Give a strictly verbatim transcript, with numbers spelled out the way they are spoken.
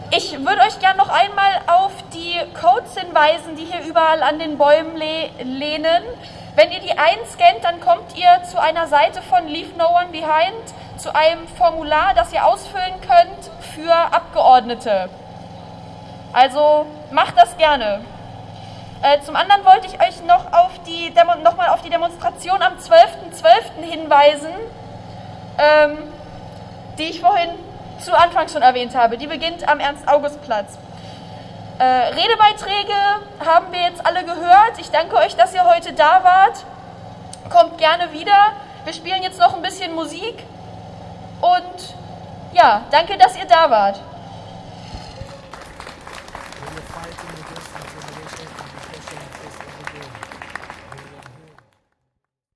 Ich würde euch gerne noch einmal auf die Codes hinweisen, die hier überall an den Bäumen le lehnen. Wenn ihr die einscannt, dann kommt ihr zu einer Seite von Leave No One Behind, zu einem Formular, das ihr ausfüllen könnt für Abgeordnete. Also macht das gerne. Äh, zum anderen wollte ich euch noch, auf die Demo noch mal auf die Demonstration am zwölften zwölften hinweisen, ähm, die ich vorhin zu Anfang schon erwähnt habe. Die beginnt am Ernst-August-Platz. Äh, Redebeiträge haben wir jetzt alle gehört. Ich danke euch, dass ihr heute da wart. Kommt gerne wieder. Wir spielen jetzt noch ein bisschen Musik. Und ja, danke, dass ihr da wart.